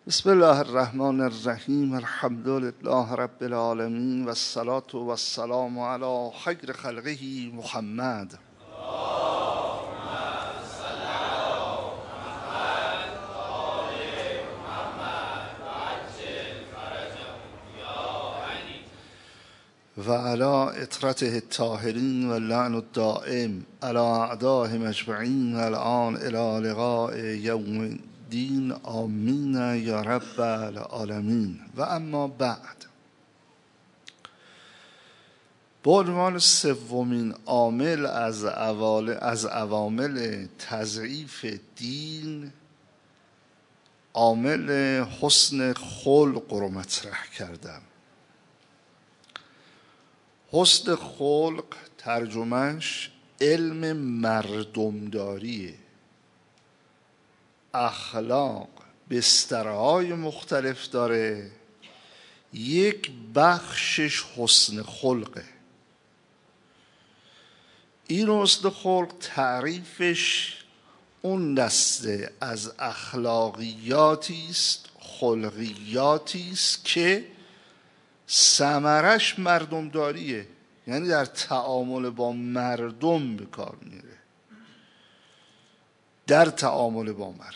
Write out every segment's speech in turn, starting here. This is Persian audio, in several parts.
بسم الله الرحمن الرحیم. الحمد لله رب العالمین و الصلاة و السلام علی خیر خلقه محمد. و علی اطرته الطاهرین و لعن الدائم علی اعدائهم اجمعین و الان الی لقاء یوم الدین. آمین یا رب العالمین. و اما بعد، به عنوان سومین عامل از عوامل تضعیف دین، عامل حسن خلق رو مطرح کردم. حسن خلق ترجمهش علم مردمداریه. اخلاق بسترهای مختلف داره، یک بخشش حسن خلقه. این حسن خلق تعریفش اون دسته از اخلاقیاتی است، خلقیاتی است که ثمرش مردمداریه، یعنی در تعامل با مردم به کار میره. در تعامل با مردم.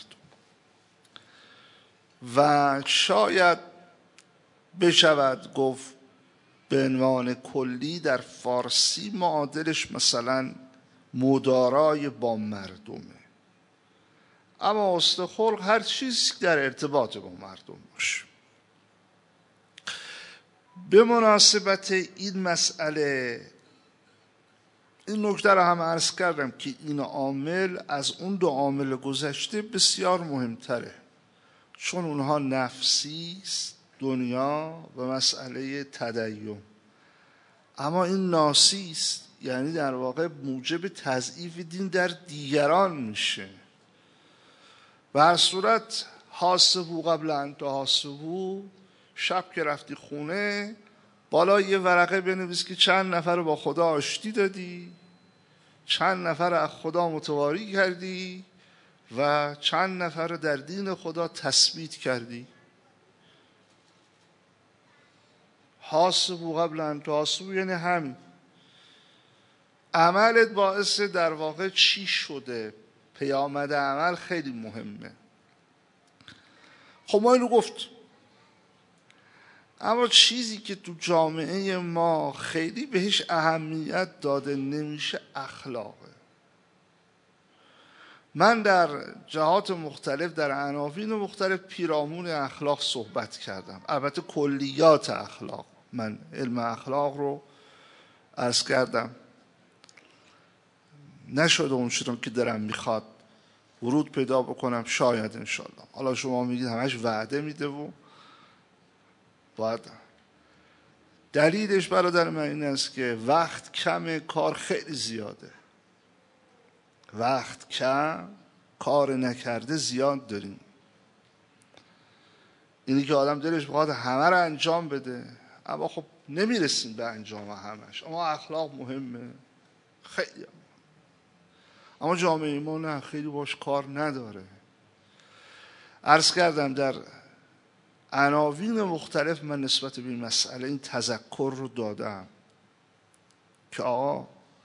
و شاید بشود گفت به عنوان کلی در فارسی معادلش مثلا مدارای با مردمه. اما حسن خلق هر چیزی در ارتباط با مردم باشه. به مناسبت این مسئله این نکته رو هم عرض کردم که این عامل از اون دو عامل گذشته بسیار مهمتره، چون اونها نفسی است، دنیا و مسئله تدین. اما این ناسی است، یعنی در واقع موجب تضعیف دین در دیگران میشه. به هر صورت حاسبو قبل ان تحاسبو، شب که رفتی خونه بالا یه ورقه بنویس که چند نفر رو با خدا آشتی دادی، چند نفر از خدا متواری کردی و چند نفر رو در دین خدا تثبیت کردی. حاسبو قبل ان تحاسبو یعنی همین. عملت باعث در واقع چی شده؟ پیامد عمل خیلی مهمه. خب ما اینو گفت، اما چیزی که تو جامعه ما خیلی بهش اهمیت داده نمیشه اخلاقه. من در جهات مختلف، در عناوین مختلف پیرامون اخلاق صحبت کردم، البته کلیات اخلاق. من علم اخلاق رو عرض کردم، نشده اون چیزی که دلم میخواد ورود پیدا بکنم، شاید انشالله. حالا شما میگید همش وعده میده و باید. دلیلش برادر من این است که وقت کمه، کار خیلی زیاده. وقت کم، کار نکرده زیاد داریم. اینی که آدم دلش بخواد همه رو انجام بده، اما خب نمیرسیم به انجام همش. اما اخلاق مهمه، خیلی هم. اما جامعه ما نه، خیلی باش کار نداره. عرض کردم در عناوین مختلف من نسبت به این مسئله این تذکر رو دادم که آقا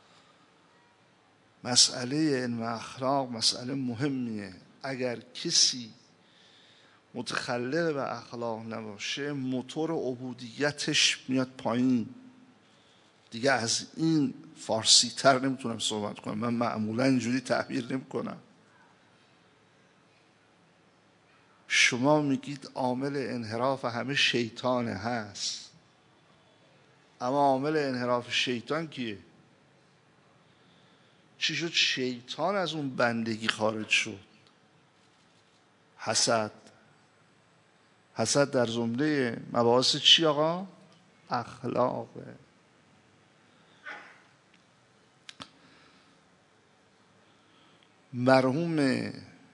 مسئله علم اخلاق مسئله مهمیه. اگر کسی متخلق به اخلاق نباشه، موتور عبودیتش میاد پایین. دیگه از این فارسی تر نمیتونم صحبت کنم. من معمولا اینجوری تعبیر نمی کنم. شما میگید عامل انحراف همه شیطانه هست، اما عامل انحراف شیطان کیه؟ چی شد شیطان از اون بندگی خارج شد؟ حسد. حسد در زمره مباحث چی آقا؟ اخلاقه. مرحوم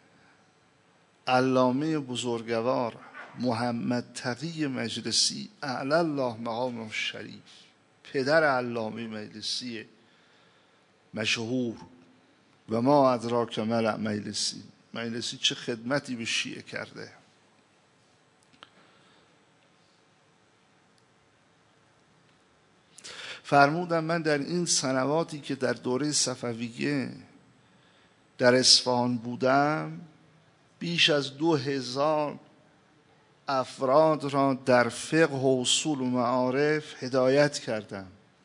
علامه بزرگوار محمد تقی مجلسی اعلی الله مقامه شریف، پدر علامه مجلسی مشهور، و ما ادراک ملأ مجلسی چه خدمتی به شیعه کرده. فرمودم من در این سنواتی که در دوره صفویه در اصفهان بودم بیش از 2000 افراد را در فقه و اصول و معارف هدایت کردم.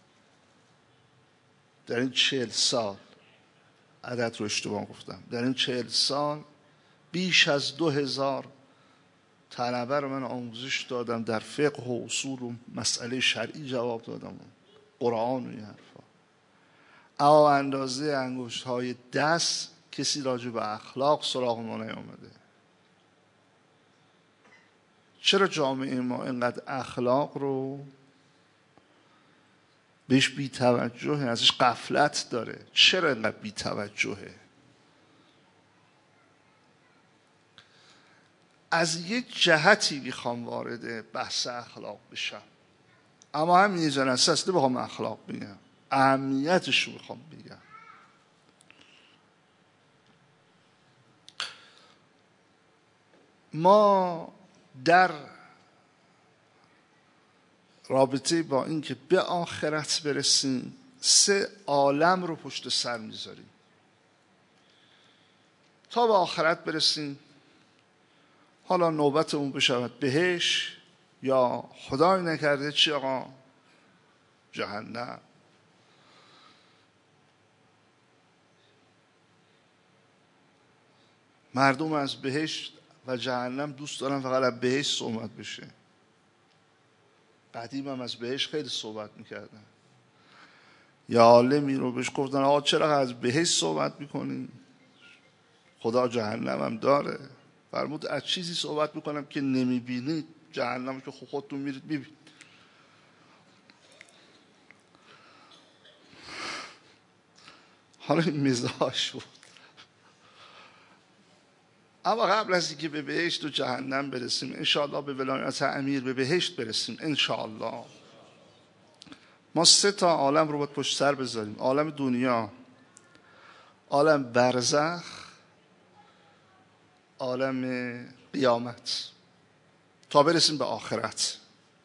در این 40 سال، عدد رو اشتباه گفتم، در این 40 سال بیش از 2000 طلبه رو من آموزش دادم، در فقه و اصول و مسئله شرعی جواب دادم، قرآن و این حرفا. اما اندازه انگشت های دست کسی راجع به اخلاق سراغ ما نیامده. چرا جامعه ما اینقدر اخلاق رو بهش بی توجهه، ازش غفلت داره؟ چرا اینقدر بی توجهه؟ از یک جهتی میخوام وارد بحث اخلاق بشم، اما همین جلسه اصلا بخوام اخلاق بگم، اهمیتش رو میخوام بگم. ما در رابطه با این که به آخرت برسیم 3 عالم رو پشت سر میذاریم. تا به آخرت برسیم، حالا نوبت اون بشود بهشت یا خدای نکرده چی آقا؟ جهنم. مردم از بهشت و جهنم دوست دارن فقط از بهشت صحبت بشه. قدیم هم از بهشت خیلی صحبت میکردن. یا عالمی رو بهش گفتن آقا چرا از بهشت صحبت میکنی؟ خدا جهنم هم داره. فرمود از چیزی صحبت میکنم که نمیبینید، جهنم که خودتون میرید میبینید. حالا این مزاج بود. اما قبل از اینکه به بهشت و جهنم برسیم، انشاءالله به ولایت امیر به بهشت برسیم انشاءالله، ما 3 عالم رو باید پشت سر بذاریم. عالم دنیا، عالم برزخ، عالم قیامت، تا برسیم به آخرت.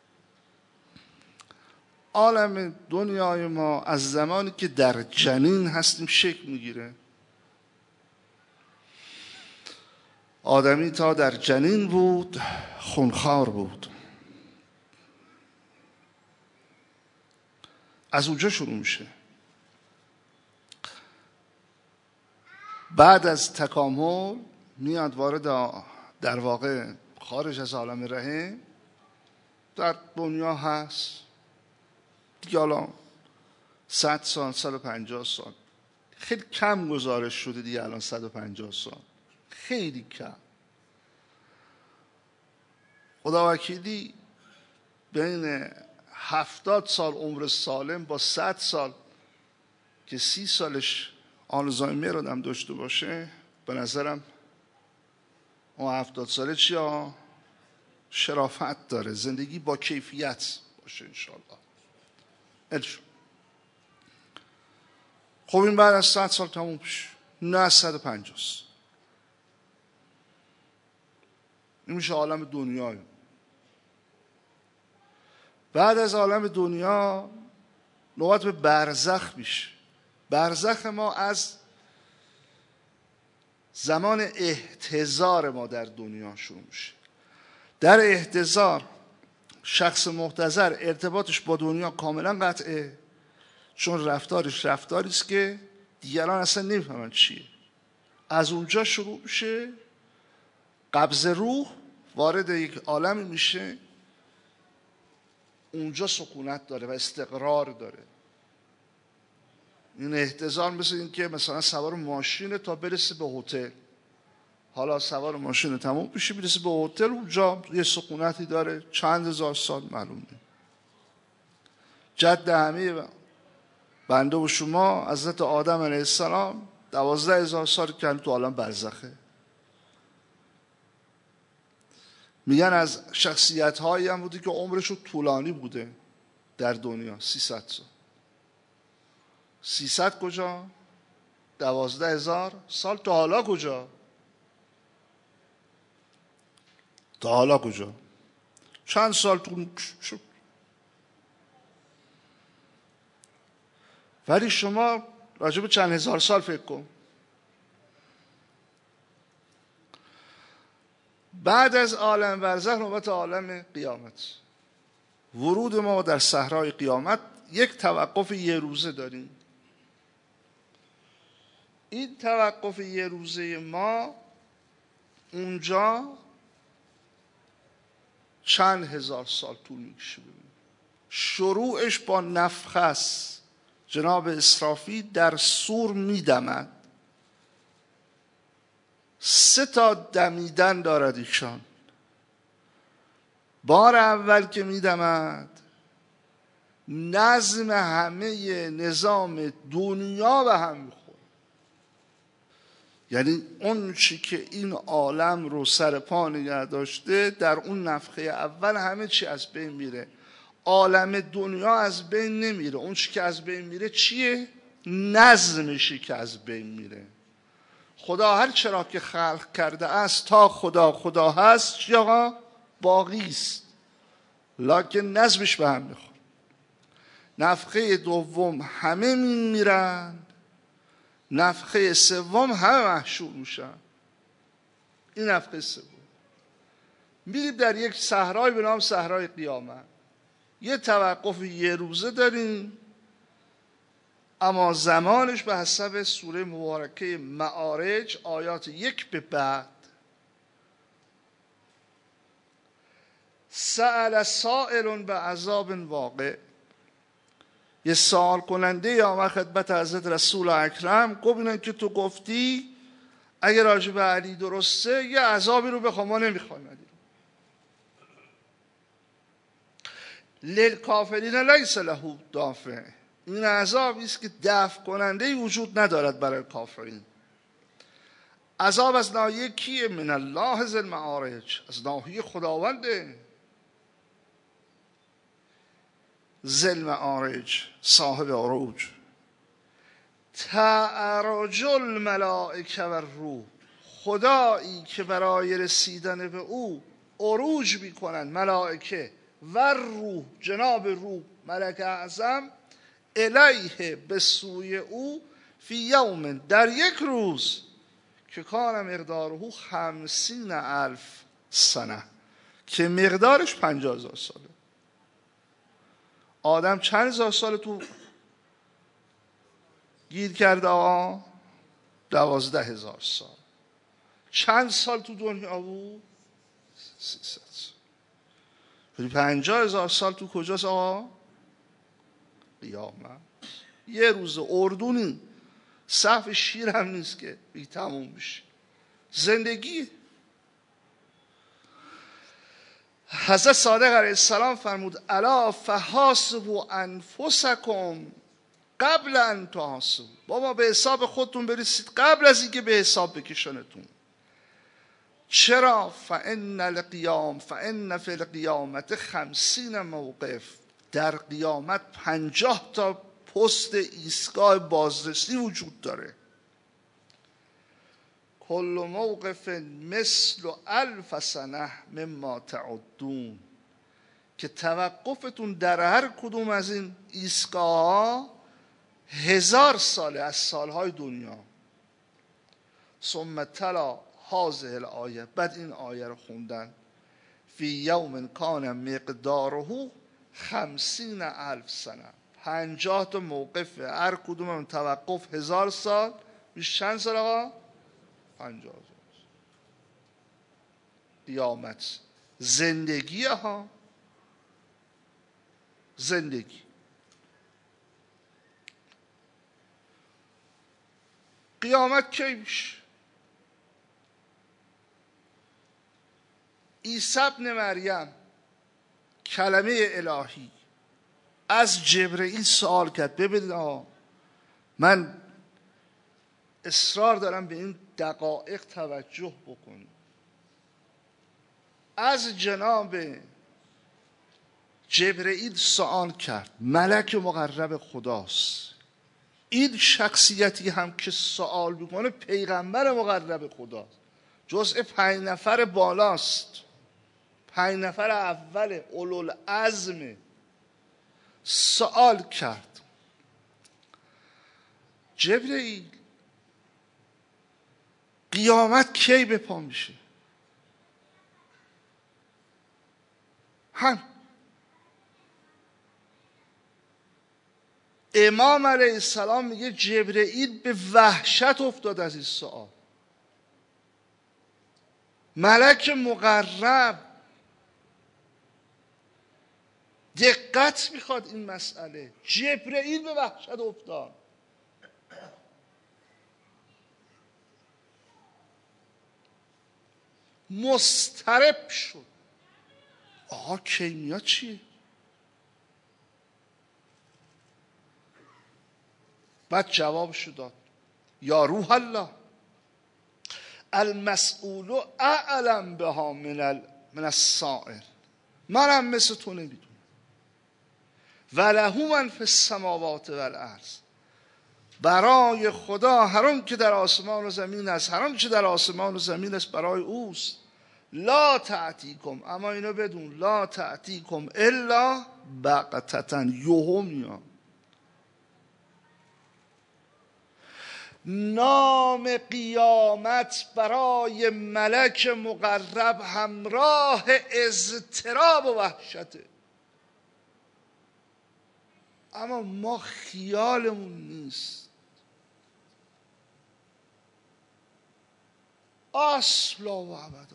عالم دنیای ما از زمانی که در جنین هستیم شکل میگیره. آدمی تا در جنین بود خونخوار بود، از اونجا شروع میشه. بعد از تکامل میاد وارد در واقع خارج از عالم رحم در دنیا هست دیگه. حالا 100 سال 150 سال خیلی کم گزارش شده دیگه. الان 150 سال خیلی کم. خدا وکیلی بین 70 سال عمر سالم با 100 سال که 30 سالش آلزایمر رو هم داشته باشه، به نظرم اون 70 ساله چیا؟ شرافت داره، زندگی با کیفیت باشه انشالله. خب این بعد از 100 سال تموم بشه، نه 150 سال. این میشه عالم دنیا. بعد از عالم دنیا نوبت به برزخ میشه. برزخ ما از زمان احتضار ما در دنیا شروع میشه. در احتضار شخص محتضر ارتباطش با دنیا کاملا قطعه، چون رفتارش رفتاری است که دیگران اصلا نمیفهمن چیه. از اونجا شروع میشه قبض روح، وارد یک عالمی میشه اونجا سکونت داره و استقرار داره. این احتضار مثل این که مثلا سوار ماشین تا برسه به هتل، حالا سوار ماشین تموم بشه میرسه به هتل، اونجا یه سکونتی داره چند هزار سال معلومه. جد همه بنده و شما حضرت آدم علیه السلام 12,000 سال که تو عالم برزخه. میگن از شخصیت هایی هم بوده که عمرشو طولانی بوده در دنیا، 300 سال. 300 کجا؟ 12,000 سال. تا حالا کجا؟ تا حالا کجا؟ چند سال طول شد. ولی شما راجع به چند هزار سال فکر کن. بعد از عالم برزخ نوبت عالم قیامت. ورود ما در صحرای قیامت یک توقف یه روزه داریم. این توقف یه روزه ما اونجا چند هزار سال طول میکشه. شروعش با نفخه است. جناب اسرافیل در صور میدمد. 3 تا دمیدن دارد ایشان. بار اول که میدمد نظم همه نظام دنیا به هم میخورد. یعنی اون چی که این عالم رو سر پا نگه داشته در اون نفخه اول همه چی از بین میره. عالم دنیا از بین نمیره. اون چی که از بین میره چیه؟ نظمشی که از بین میره. خدا هر چرا که خلق کرده است تا خدا هست چی آقا؟ باقی است، لکن نظمش به هم میخوره. نفخه دوم همه میمیرن، نفخه سوم همه محشور میشن. این نفخه سوم. میریم در یک صحرای به نام صحرای قیامت. یه توقف یه روزه داریم، اما زمانش به حسب سوره مبارکه معارج آیات 1 به بعد. سأل سائل بعذاب واقع. یه سوال کننده آمد خدمت حضرت رسول اکرم، گفت اینه که تو گفتی اگر راجع به علی درسته یه عذابی رو بخوا، ما نمیخوایم علی. للکافرین لیس له دافع. این عذابی است که دفع کننده وجود ندارد برای کافرین. عذاب از ناحیه کیه؟ من الله ذی المعارج، از ناحیه خداونده ذی المعارج، صاحب عروج. تعرج الملائکه و الروح، خدایی که برای رسیدن به او عروج میکنند ملائکه و روح، جناب روح ملک اعظم، الیه به سوی او، فی یوم در یک روز که کان مقداره 50,000 سنه، که مقدارش 50,000 ساله. آدم چند هزار سال تو گیر کرده آقا؟ 12,000 سال. چند سال تو دنیا بود؟ 300 سال. 50,000 سال تو کجاست آقا؟ قیامت. یه روز اردونی صف شیر هم نیست که بی تموم بشه. زندگی. حضرت صادق علیه السلام فرمود الا فحاسبوا انفسکم قبل ان تحاسبوا. بابا به حساب خودتون برسید قبل از اینکه به حساب بکشنتون. چرا؟ فان فی القیامت 50 موقف. در قیامت 50 تا پست ایستگاه بازرسی وجود داره. کل موقف مثل 1000 سنه مما تعدون، که توقفتون در هر کدوم از این ایستگاه 1000 ساله از سالهای دنیا. ثم تلا هذه الآیه، بعد این آیه رو خوندن، فی یوم کان مقداره 50,000 سنه. 50 تا موقف، هر کدوم هم توقف 1000 سال، میشه چند سال آقا؟ 50,000. قیامت زندگی ها، زندگی. قیامت کی میشه؟ عیسی ابن مریم کلمه الهی از جبرئیل سوال کرد. ببینید آقا، من اصرار دارم به این دقایق توجه بکنید. از جناب جبرئیل سوال کرد، ملک مقرب خداست. این شخصیتی هم که سوال میکنه پیغمبر مقرب خداست، جزء 5 نفر بالاست، 5 نفر اول اولوالعزم. سوال کرد جبرئیل قیامت کی به پا میشه؟ امام علیه السلام میگه جبرئیل به وحشت افتاد از این سوال. ملک مقرب دقت میخواد این مسئله. جبرئیل به وحشت افتاد. مضطرب شد. آقا کی میاد چیه؟ بعد جوابشو داد یا روح الله المسئول اعلم بها من السائل. منم مثل تو نمیدونم. وله من فی السماوات والارض. برای خدا هر آن که در آسمان و زمین است، هر آن که در آسمان و زمین است برای اوست. لا تأتیکم، اما اینو بدون، لا تأتیکم الا بغتة، یهو میاد. نام قیامت برای ملک مقرب همراه اضطراب و وحشته. اما ما خیالمون نیست، اصلا و ابدا.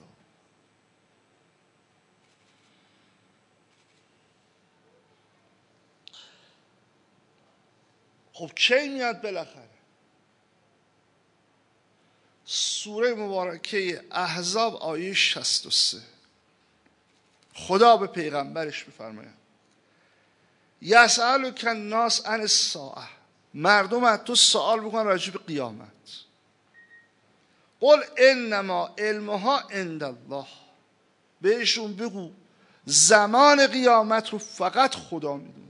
خب کی میاد بالاخره؟ سوره مبارکه احزاب آیه 63 خدا به پیغمبرش میفرماید یسألک الناس عن الساعه، مردم از تو سوال میکنن راجع به قیامت. قل انما علمها عند الله، بهشون بگو زمان قیامت رو فقط خدا میدونه.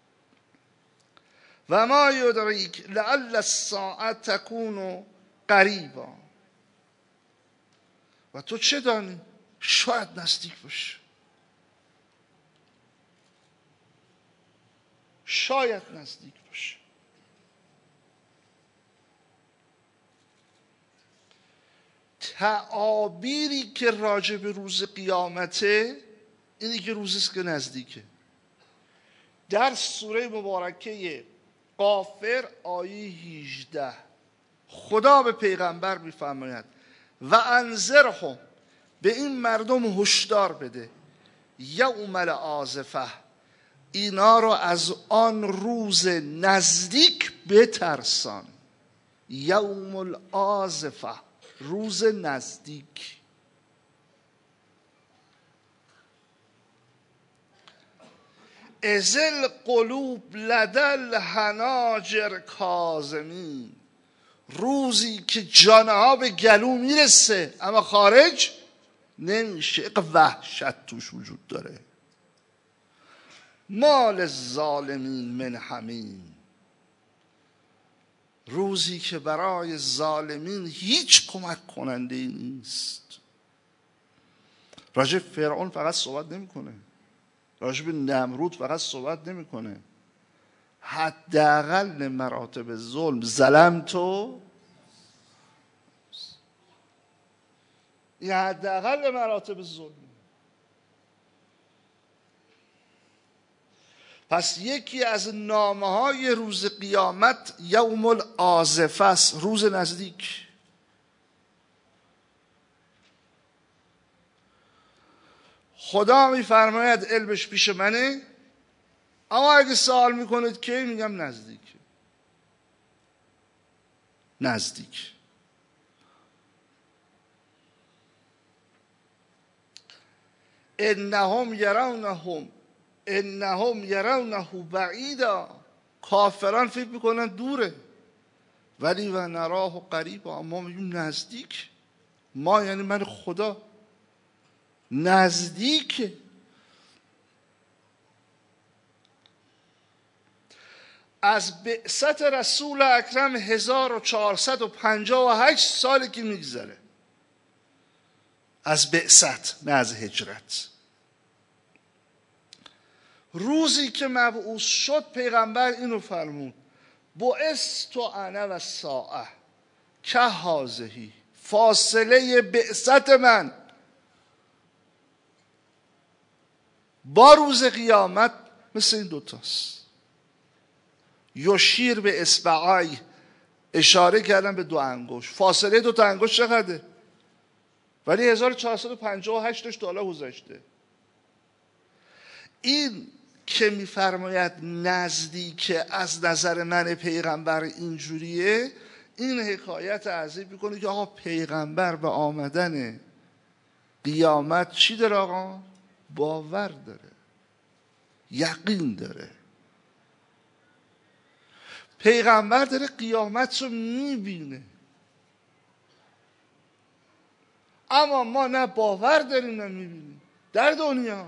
و ما یدریک لعل الساعه تکون قریبا، و تو چه دانی؟ شاید نزدیک باشه، شاید نزدیک باشه. تعابیری که راجع به روز قیامته اینی که روزیست که نزدیکه. در سوره مبارکه غافر آیه 18 خدا به پیغمبر میفرماید و انذرهم، به این مردم هشدار بده، یوم العاصفه، اینا رو از آن روز نزدیک بترسان. یوم العاصفه، روز نزدیک. اذ القلوب لدی الحناجر کاظمین، روزی که جانها به گلو میرسه اما خارج نمیشه. وحشت توش وجود داره. ما للظالمین من حمیم، روزی که برای ظالمین هیچ کمک کننده نیست. راجع فرعون فقط صحبت نمیکنه، راجع به نمرود فقط صحبت نمیکنه. حداقل مراتب ظلم ظلمتو، این حداقل مراتب ظلم. پس یکی از نامه‌های روز قیامت یوم العاصفه است، روز نزدیک. خدا میفرماید علمش پیش منه، اما اگه سوال میکنید که میگم نزدیک. نزدیک. انهم یرونه بعیدا، کافران فکر میکنن دوره، ولی و نراه قریبا، اما میگیم نزدیک. ما یعنی من خدا نزدیکه. از بعثت رسول اکرم 1458 سالی که میگذره، از بعثت نه از هجرت. روزی که مبعوث شد پیغمبر اینو فرمود بعثت انا و الساعه که هذهی، فاصله بعثت من با روز قیامت مثل این دوتاست. یشیر به اصبعای، اشاره کردن به 2 انگشت. فاصله 2 انگشت چقدره؟ ولی 1458 تا گذشته. این که میفرماید نزدیک از نظر من پیغمبر اینجوریه، این حکایت عظیم میکنه که آقا پیغمبر به آمدن قیامت چی داره آقا؟ باور داره، یقین داره. پیغمبر داره قیامت رو میبینه، اما ما نه باور داریم نه میبینیم. در دنیا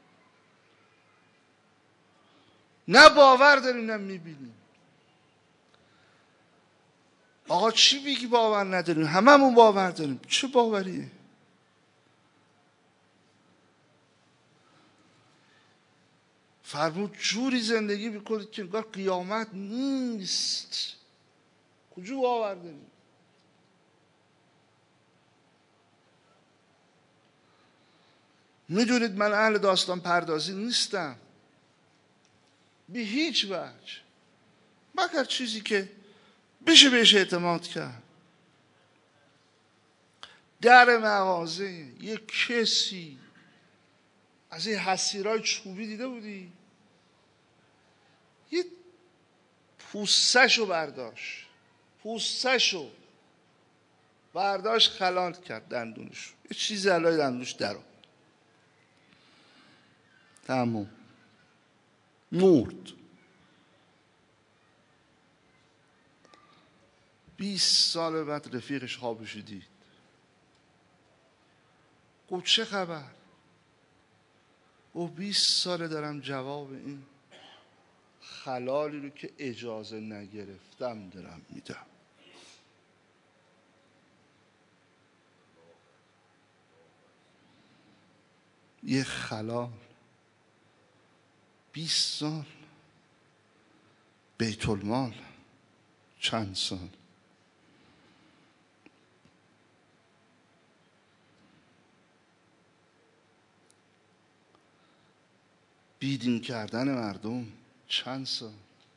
نه باور داریم نه میبینیم. آقا چی میگی باور نداریم؟ هممون باور داریم. چه باوریه؟ فرمود جوری زندگی بکنید که انگار قیامت نیست. کجا باور داریم؟ میدونید من اهل داستان پردازی نیستم به هیچ وجه، مگر چیزی که بشه بهش اعتماد کرد. در مغازه یک کسی از این حسیرهای چوبی دیده بودی؟ یه پوستشو برداشت خلال کرد دندونش، یه چیزی علای دندونش درو تموم مرد. 20 سال بعد رفیقش خوابش دید، گفت چه خبر؟ گفت 20 ساله دارم جواب این خلالی رو که اجازه نگرفتم دارم میدم. یه خلال 20 سال، بیت المال چند سال. بیدین کردن مردم چند سال.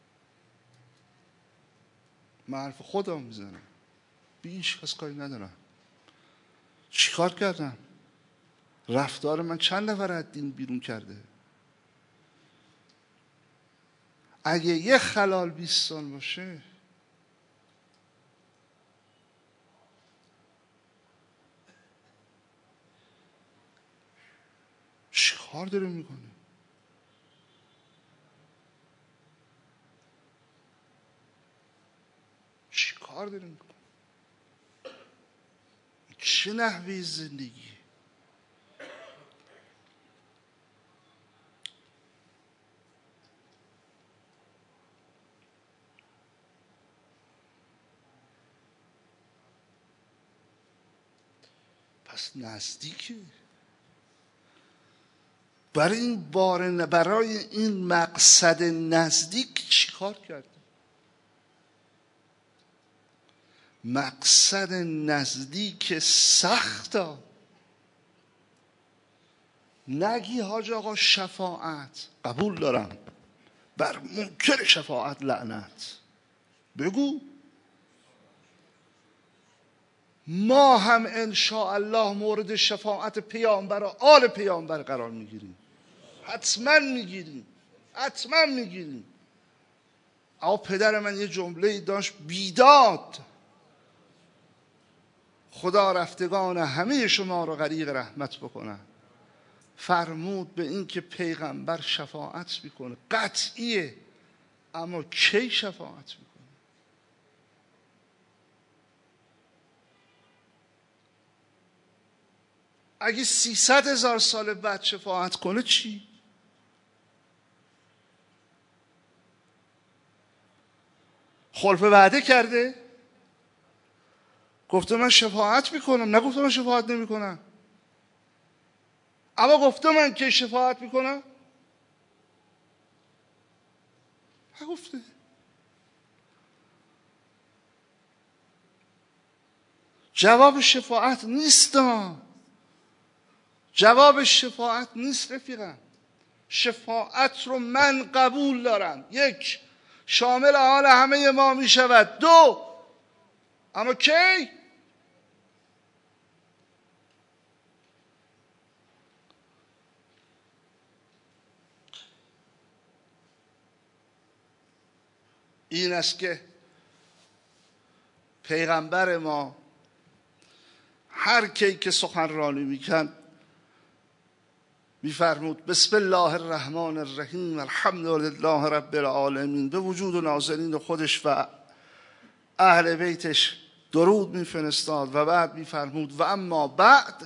من حرف خودم میزنم، بیش کس کاری ندارم. چیکار کردم؟ رفتار من چند نفر از دین بیرون کرده؟ اگه یه خلال 20 سال باشه، چیکار داره میکنه؟ چیکار داره میکنه؟ چه نحوی زندگی؟ پس نزدیکه. برای این مقصد نزدیک چیکار کرده؟ مقصد نزدیک سخته. نگی حاج آقا شفاعت قبول دارم، بر منکر شفاعت لعنت. بگو ما هم ان شاء الله مورد شفاعت پیامبر و آل پیامبر قرار میگیریم. حتما میگیریم. اما پدر من یه جمله داشت بیداد: خدا رفتگان همه شما رو غریق رحمت بکنن. فرمود به این که پیغمبر شفاعت میکنه، قطعیه، اما کی شفاعت میکنه؟ اگه 300,000 سال بعد شفاعت کنه چی؟ خلف وعده کرده؟ گفته من شفاعت میکنم، نگفته من شفاعت نمیکنم. اما گفته من که شفاعت میکنم؟ نگفته. جواب شفاعت نیست. جواب شفاعت نیست رفیقم. شفاعت رو من قبول دارم. یک، شامل حال همه ما می شود. دو، اما کی؟ این است که پیغمبر ما هر کی که سخنرانی میکرد میفرمود بسم الله الرحمن الرحیم الحمد لله رب العالمین، به وجود و ناظرین خودش و اهل بیتش درود میفرستاد و بعد میفرمود و اما بعد،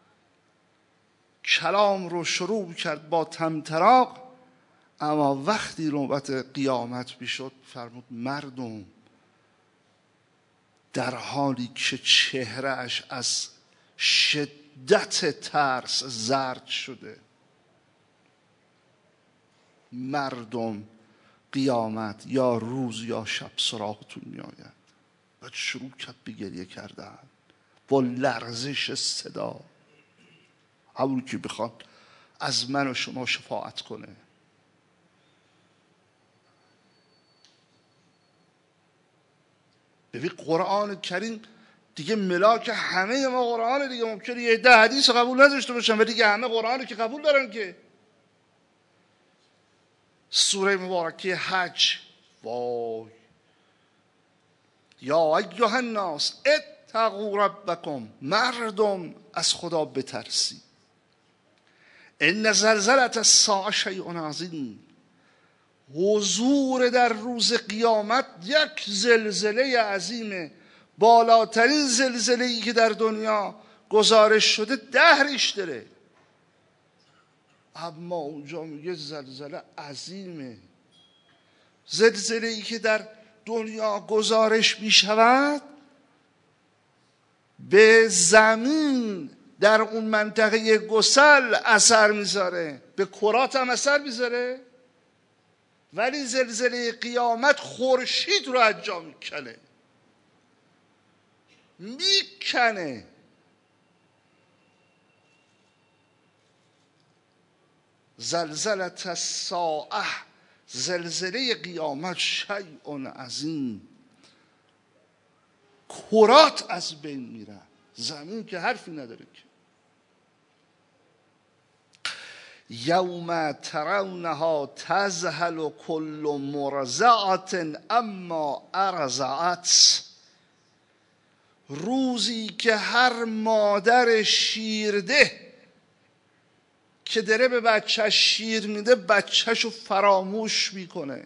کلام رو شروع کرد با طمطراق. اما وقتی نوبت قیامت میشد فرمود مردم، در حالی که چهرهش از شدت ترس زرد شده، مردم قیامت یا روز یا شب سراغتون میآید. و شروع کرد به گریه کردن با لرزش صدا، همون که بخواد از من و شما شفاعت کنه. ببین قرآن کریم دیگه ملاک همه ما قرآن دیگه. ممکنه یه ده حدیث قبول نداشته باشن و دیگه همه قرآن که قبول دارن. که سوره مبارکه حج، وای، یا ایها الناس اتقوا ربکم، مردم از خدا بترسی. ان زلزله الساعه شیء عظیم، حضور در روز قیامت یک زلزله عظیمه. بالاترین زلزله‌ای که در دنیا گزارش شده 10 ریشتره، اما اونجا میگه زلزله عظیمه. زلزله‌ای که در دنیا گزارش میشود به زمین در اون منطقه گسل اثر میذاره، به کرات هم اثر میذاره. ولی زلزله قیامت خورشید رو از جا میکنه. زلزله الساعه، زلزله قیامت شیء عظیم. کرات از بین میرن، زمین که حرفی نداره. که یوم ترونها تذهل کل مرضعة اما ارضعت، روزی که هر مادر شیرده که داره به بچهش شیر میده بچهشو فراموش میکنه.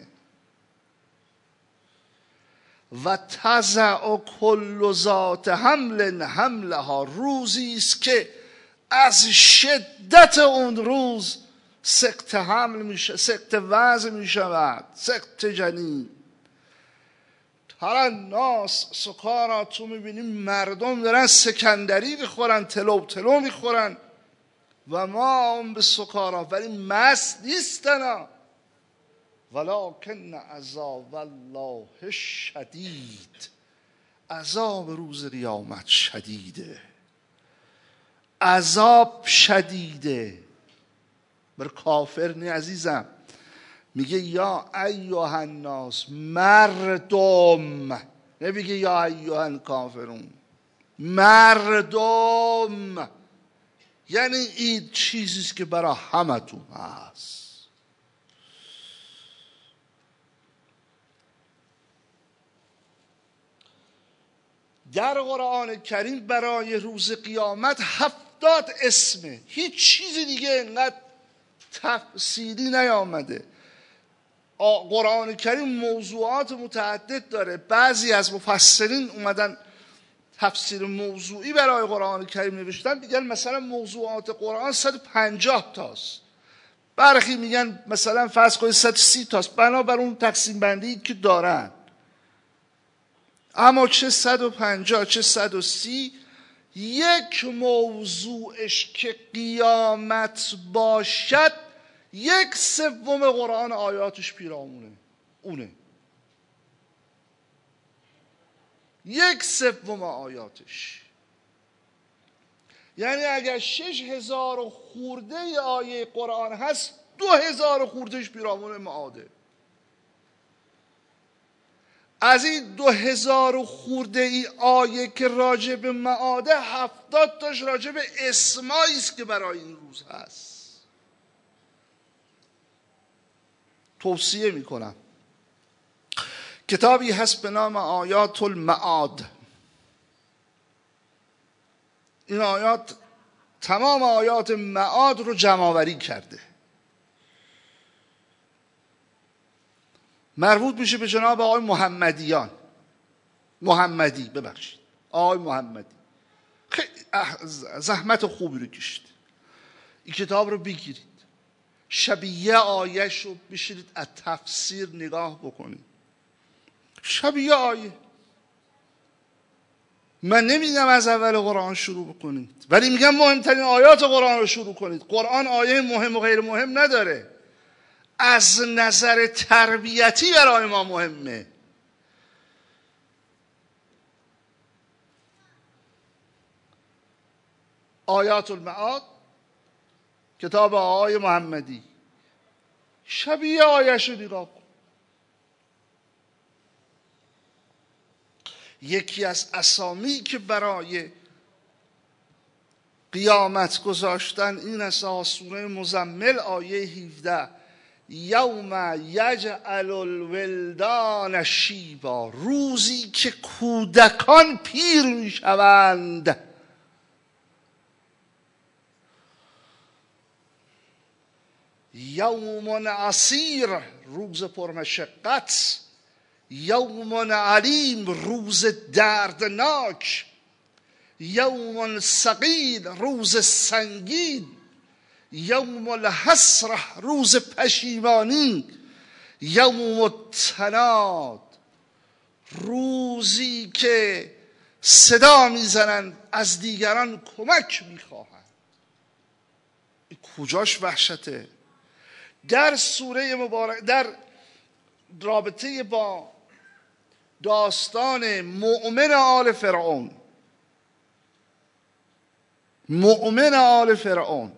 و تضع کل ذات حمل حملها، روزی است که از شدت اون روز سقط حمل میشه، سقط وضع میشود، سقط جنین. تر الناس سکارا، تو میبینیم مردم دارن سکندری میخورن، تلو میخورن و ما هم به سکارا، ولی مست نیستن. ولکن عذاب الله شدید، عذاب روز قیامت شدیده، عذاب شدیده. بر کافر نه عزیزم، میگه یا ایها الناس، مردم، نمیگه یا ایها الکافرون، مردم. یعنی این چیزیست که برای همتون هست. در قرآن کریم برای روز قیامت 70 اسمه، هیچ چیز دیگه اینقدر تفصیلی نیامده. قرآن کریم موضوعات متعدد داره. بعضی از مفسرین اومدن تفسیر موضوعی برای قرآن کریم نوشتن، میگن مثلا موضوعات قرآن 150 تاست، برخی میگن مثلا فرض کنید 130 تاست، بنابر اون تقسیم بندی که دارن. اما چه 150 چه 130، یک موضوعش که قیامت باشد 1/3 قرآن آیاتش پیرامونه، اونه 1/3 آیاتش. یعنی اگر 6000 خورده آیه قرآن هست 2000 خوردهش پیرامون معاده. از این 2000 خورده ای آیه که راجع به معاده 70 تاش راجع به اسمایی است که برای این روز هست. توصیه میکنم کتابی هست به نام آیات المعاد. این آیات تمام آیات معاد رو جمع‌آوری کرده، مربوط میشه به جناب آقای محمدی آقای محمدی. خیلی زحمت خوبی رو کشید. این کتاب رو بگیرید، شبیه آیه‌ش رو بشینید از تفسیر نگاه بکنید. شبیه آیه. من نمیگم از اول قرآن شروع بکنید، ولی میگم مهمترین آیات قرآن رو شروع کنید. قرآن آیه مهم و غیر مهم نداره، از نظر تربیتی برای ما مهمه. آیات المعاد کتاب آقای محمدی، شبیه آیه‌شو نگاه کن. یکی از اسامی که برای قیامت گذاشتن این است. سوره مزمل آیه 17 یوم یجعل الولدان شیبا، روزی که کودکان پیر میشوند. یوم عسیر، روز پرمشقت. یوم علیم، روز دردناک. یوم ثقیل، روز سنگین. یوم الحسره، روز پشیمانی. یوم التناد، روزی که صدا میزنند از دیگران کمک میخواهند. کجاش وحشته؟ در سوره مبارک، در رابطه با داستان مؤمن آل فرعون،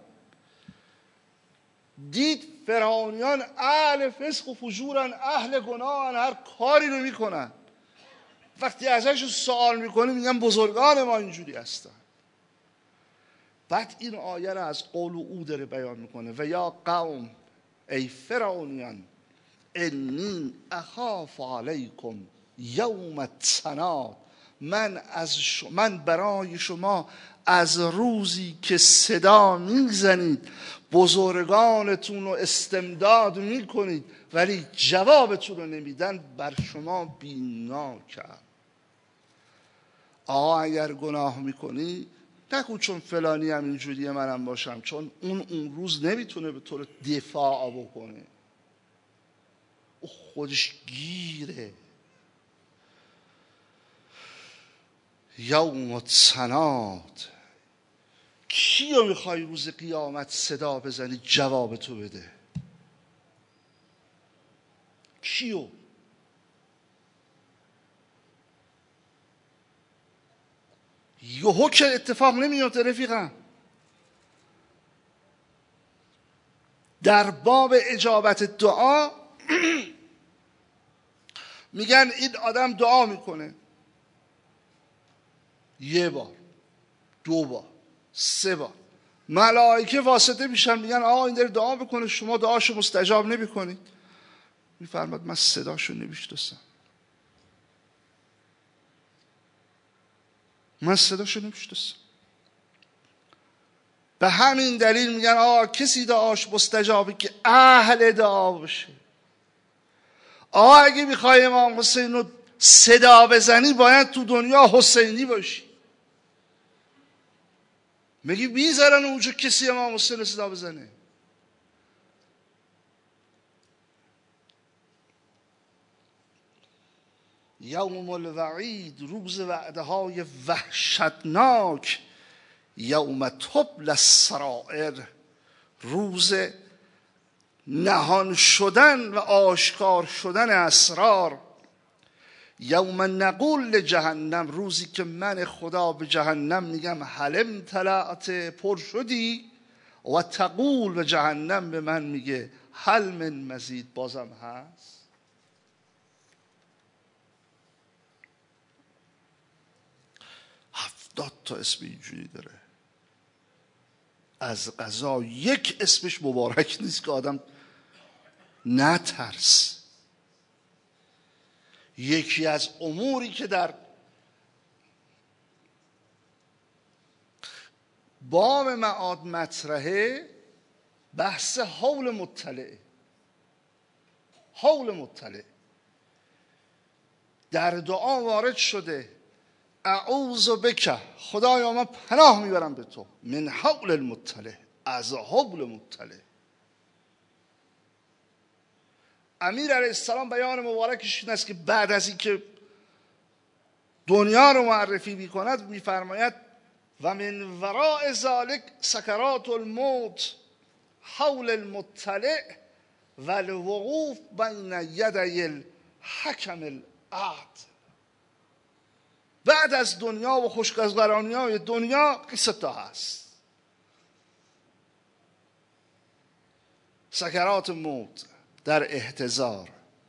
دید فرعونیان اهل فسق و فجورن، اهل گناهن، هر کاری رو میکنن. وقتی ازش سوال میکنه میگن بزرگان ما اینجوری هستن. بعد این آیه رو از قول او داره بیان میکنه. و یا قوم، ای فرعونیان، انی اخاف علیکم یوم التناد، من برای شما از روزی که صدا میزنید، بزرگانتون رو استمداد میکنید ولی جوابتون رو نمیدن، بر شما بیمناکم. اگر گناه میکنی نگو چون فلانی هم اینجوریه منم باشم، چون اون روز نمیتونه به طور دفاع بکنه، او خودش گیره. یوم التناد، کیو میخوای روز قیامت صدا بزنی جواب تو بده؟ کیو؟ یهو که اتفاق نمیفته رفیقم. در باب اجابت دعا میگن این آدم دعا میکنه 1 بار 2 بار 3 بار، ملائکه واسطه میشن میگن آقا این داره دعا بکنه، شما دعاشو مستجاب نمیکنید. میفرماد من صداشو نمیشناسم، به همین دلیل میگن آقا کسی دعاش مستجابه که اهل دعا باشه. آقا اگه میخوای امام حسین رو صدا بزنی باید تو دنیا حسینی باشی. میگی بیزارن اونجا کسی امام حسین رو صدا بزنه؟ یوم الوعید، روز وعده های وحشتناک. یوم تبلی السرائر، روز نهان شدن و آشکار شدن اسرار. یوم نقول لجهنم، روزی که من خدا به جهنم میگم هل امتلأت، پر شدی؟ و تقول به جهنم به من میگه هل من مزید، بازم هست. 70 تا اسم اینجوری داره. از قضا یک اسمش مبارک نیست که آدم نترس. یکی از اموری که در بام معاد مطرحه بحث حول مطلع. حول مطلع در دعا وارد شده اعوذ بک، خدایا من پناه میبرم به تو، من حول المطلع، از حول مطلع. امیر علیه السلام بیان مبارکش این است که بعد از اینکه دنیا رو معرفی میکند میفرماید و من وراء ذلک سکرات الموت حول المطلع و الوقوف بین یدی الحکم العدل. بعد از دنیا و خوشگذرانی‌های دنیا قصه تا هست. سکرات موت، در احتضار،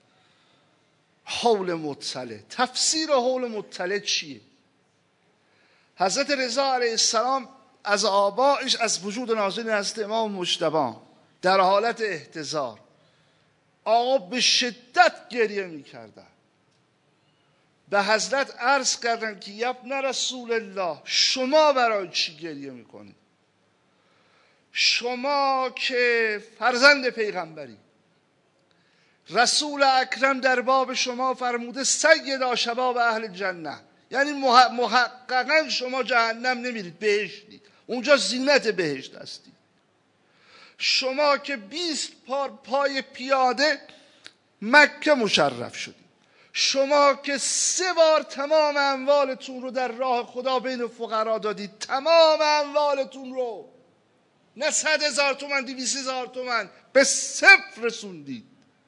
حول مطلع. تفسیر حول مطلع چیه؟ حضرت رضا علیه السلام از آبائش، از وجود نازل حضرت امام مجتبی در حالت احتضار، آقا به شدت گریه میکردن. به حضرت عرض کردن که یبن رسول الله، شما برای چی گریه میکنید؟ شما که فرزند پیغمبری، رسول اکرم در باب شما فرموده سیدا شباب اهل جنه، یعنی محققا شما جهنم نمیرید، بهشتید، اونجا زینت بهشت هستید. شما که 20 پای پیاده مکه مشرف شدید، شما که 3 بار تمام اموالتون رو در راه خدا بین فقرا دادید، تمام اموالتون رو، نه 100,000 تومان 200,000 تومان، به 0 رسوندید،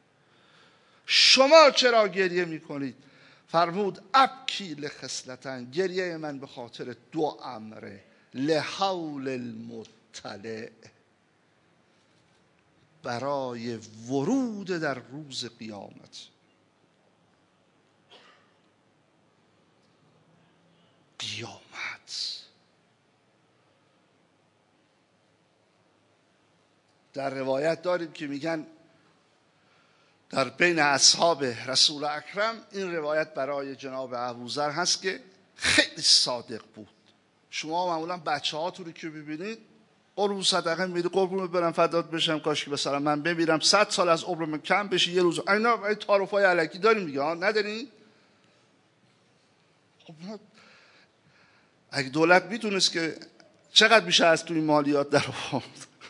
شما چرا گریه میکنید؟ فرمود ابکی لخصلتن، گریه من به خاطر 2 امره، لحول المطلع، برای ورود در روز قیامت. قیامت در روایت داریم که میگن در بین اصحاب رسول اکرم، این روایت برای جناب ابوذر هست که خیلی صادق بود. شما معمولا بچه هاتون رو که ببینید قربون صدقه میدید، قربون برم فدات بشم، کاش که مثلا من بمیرم 100 سال از عمرم کم بشه، یه روز اینا این تعارفای الکی داریم دیگه، ندارین؟ خب اگه دولت میدونست که چقدر میشه از توی مالیات در آورد،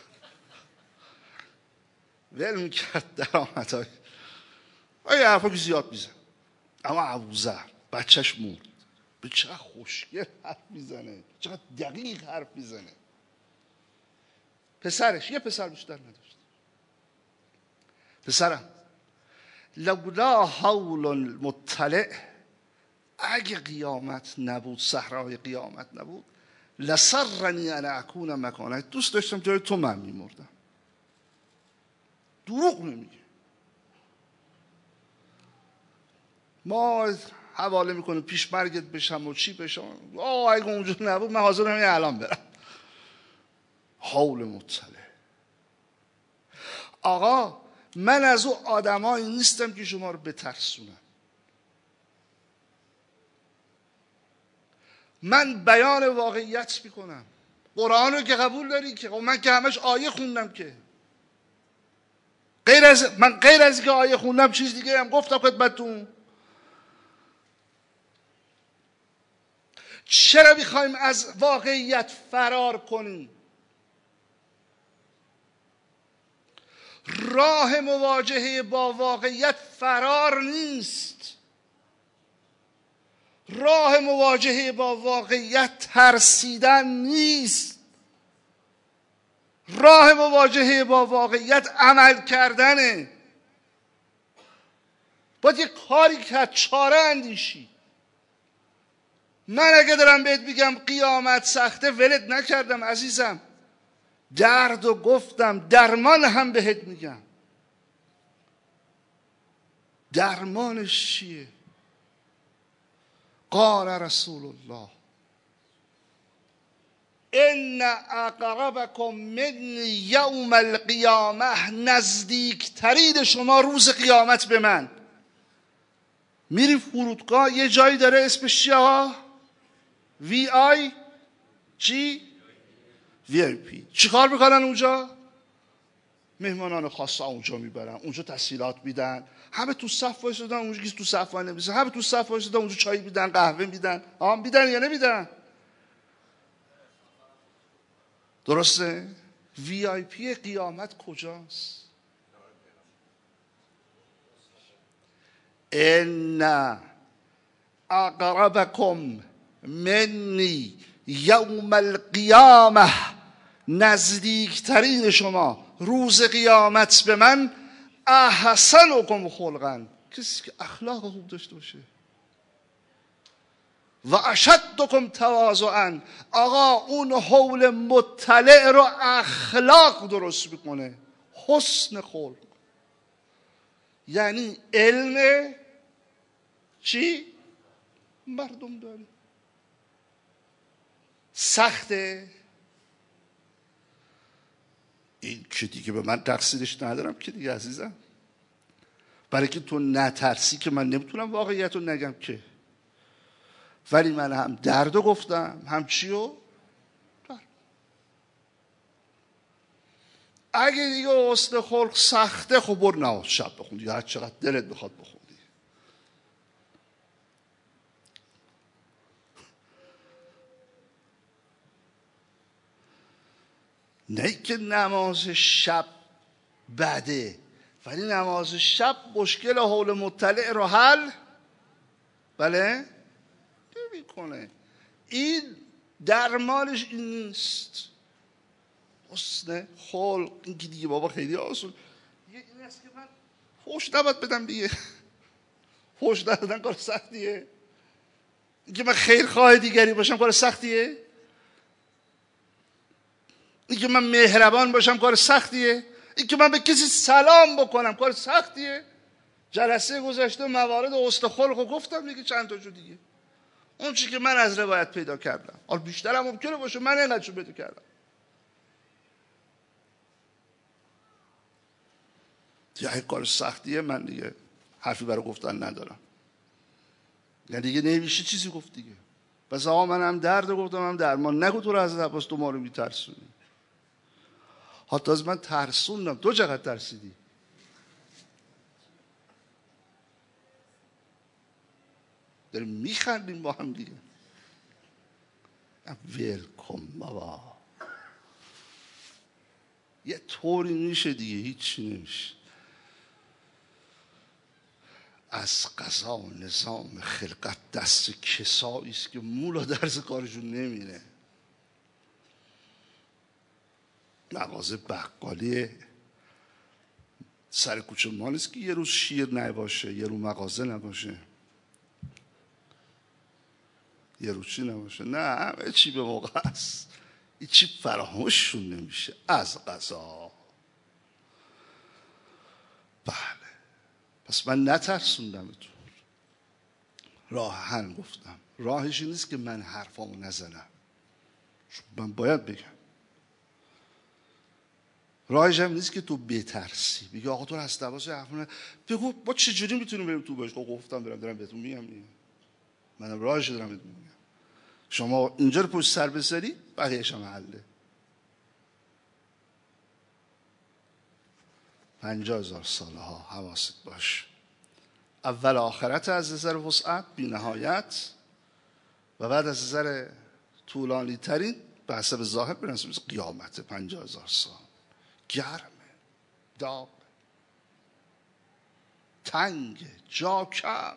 ول میکرد درآمدهای. این حرفا که زیاد میزن. اما ابوذر بچهش مرد، به چقدر خوشگل حرف میزنه، چقدر دقیق حرف میزنه. پسرش، یه پسر بیشتر نداشت. پسرم لولا حول المطلع، اگه قیامت نبود، صحرای قیامت نبود، لسرنی ان اکون مکانه، دوست داشتم جای تو من میمردم. دروغ نمیگه. ما حواله میکنیم پیش مرگت بشم و چی بشم، اگه اونجا نبود من حاضرم این الان برم. حول مطلع. آقا من از او آدمایی نیستم که شما رو بترسونم. من بیان واقعیت میکنم. قرآن رو که قبول داری که من که همش آیه خوندم، که غیر از که آیه خوندم چیز دیگه هم گفتم خدمتتون. چرا میخوایم از واقعیت فرار کنیم؟ راه مواجهه با واقعیت فرار نیست. راه مواجهه با واقعیت ترسیدن نیست. راه مواجهه با واقعیت عمل کردنه. باید یه کاری کرد، چاره اندیشی. من اگه دارم بهت میگم قیامت سخته، ولت نکردم عزیزم، درد و گفتم، درمان هم بهت میگم. درمانش چیه؟ قال رسول الله ان اقربکم منی یوم القیامه، نزدیکترین شما روز قیامت به من. میری فرودگاه، یه جایی داره اسمش چیه ها؟ وی آی چی؟ وی آی پی. چی کار میکنن اونجا؟ مهمانان خاص اونجا میبرن، اونجا تسهیلات میدن، همه تو صف وایسادن، اونجا کسی تو صف وای نمیسه، همه تو صف وایسادن، اونجا چای میدن، قهوه میدن. میدن یا نمیدن؟ درسته؟ وی آی پی قیامت کجاست؟ ان اقربکم منی یوم القیامه، نزدیکترین شما روز قیامت به من، احسنکم خلقا، کسی که اخلاق خوب داشته باشه، و اشدکم تواضعا، آقا اون حول مطلع رو اخلاق درست میکنه. حسن خلق یعنی علم چی؟ مردم داری. سخته این که دیگه به من تقصیرش ندارم که دیگه عزیزم، برای که تو نترسی که من نمیتونم واقعیت رو نگم که. ولی من هم درد رو گفتم، هم چی رو اگه دیگه حسن خلق سخته، خب برو نماز شب بخون دیگه، هر چقدر دلت بخواد بخون دیگه. نه که نماز شب بده، ولی نماز شب مشکل حول مطلع رو حل بله نمی کنه. این درمانش این نیست. حسن خلق این که دیگه بابا خیلی آسون این است که من فحش نباید بدم دیگه. فحش ندادن کار سختیه. این که من خیرخواه دیگری باشم کار سختیه. این که من مهربان باشم کار سختیه. این که من به کسی سلام بکنم کار سختیه. جلسه گذشته موارد حسن خلق رو گفتم دیگه، چند تا جو دیگه. اون چی که من از روایت پیدا کردم، حالا بیشتر هم ممکنه باشه، من اینقدر پیدا کردم. دیگه کار سختیه، من دیگه حرفی برای گفتن ندارم. یعنی دیگه نمیشه چیزی گفت دیگه. پس آقا من هم درد گفتم هم درمان. نگو تو رو حضرت عباس تو ما رو میترسونی. حتی از من ترسوندم. تو چقدر ترسیدی؟ داریم میخندیم با هم دیگه. ویلکم بابا. یه طوری میشه دیگه، هیچی نمیشه. از قضا نظام خلقت دست کسایی است که مولا درز کارشون نمیره. مغازه بقالی سر کوچه ما نیست که یه روز شیر نباشه، یه روز مغازه نباشه، یه روز چی نباشه. نه، همه چی به موقع است. این چی فراموششون نمیشه از قضا. بله. پس من نترسوندم تو. راه حل گفتم. راهش نیست که من حرفامو نزنم، من باید بگم. راهش هم نیست که تو بترسی بگی آقا تو از دواس حرفونه بگو ما چجوری میتونیم بریم تو باشگاه. گفتم دارم بهتون میگم دیگه. منم راهش دارم بهتون میگم. شما اینجا رو پشت سر بذاری بقیه‌اش هم حله. 50,000 ساله ها حواست باش. اول آخرت از نظر وسعت بی نهایت، و بعد از نظر طولانی ترین به حسب ظاهر به نسبت قیامت 50,000 سال. گرمه، داغ، تنگ، جا کم.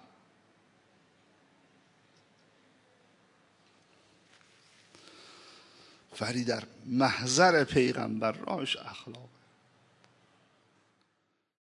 ولی در محضر پیغمبر راهش اخلاق.